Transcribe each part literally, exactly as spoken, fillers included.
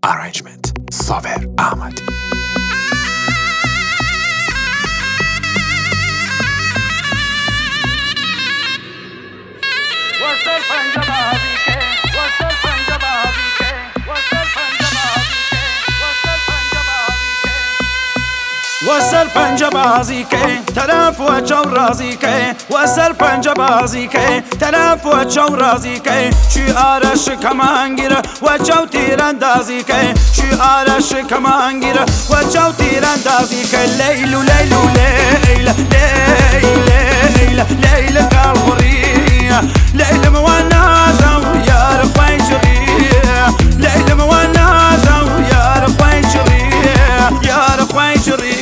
Arrangement Saber Ahmed. وسر پنجه بازی که طرف و چو رازی که وسر پنجه بازی که طرف و چو رازی که شعارش کمان گیره و چو تیراندازی که شعارش کمان گیره و چو تیراندازی که لیل و لیل و لیل لیل لیل لیل قلبی لیل موانازه و یار خویشری لیل موانازه و یار خویشری یار خویشری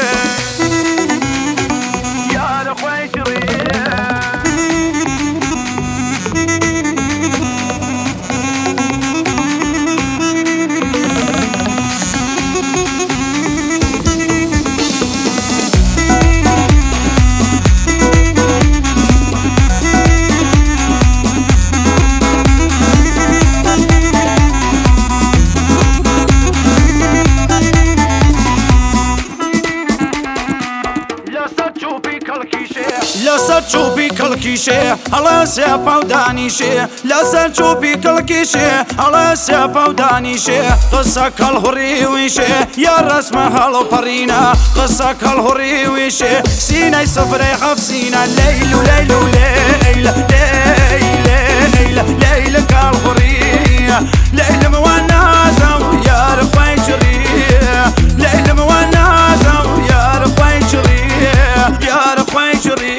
لسر چوبی کلکیشه حالا سپاو دانیشه لسر چوبی کلکیشه حالا سپاو دانیشه قصه کل هری ویشه یا رسم حالو پرینا قصه کل هری ویشه سینه صفر حف سینه لیل و لیل و لیل لیل لیل لیل کل هری لیل موانازه و یار خویشری لیل موانازه و یار خویشری یار خویشری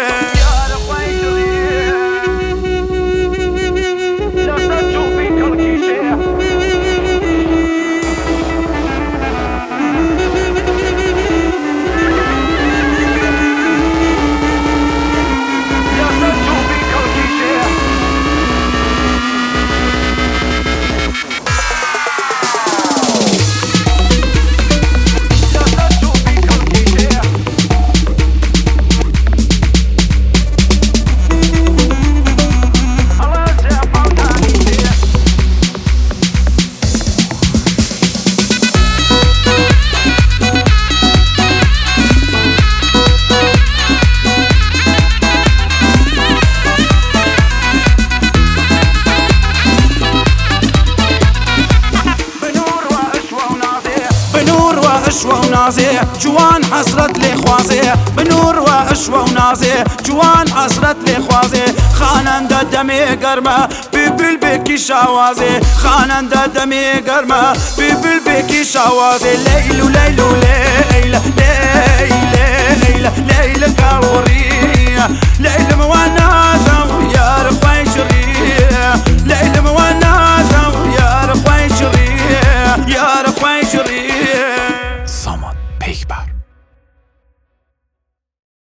جوان حسرت لي خوازه بنور و عشوه و نازه جوان حسرت لي خوازه خاننده دمی گرمه بیبل بکی شوازه خاننده دمی گرمه بیبل بکی شوازه لیل و لیل و لیل لیل لیل لیل قلبی لیل موانازه و یار خویشری لیل موانازه و یار خویشری یار خویشری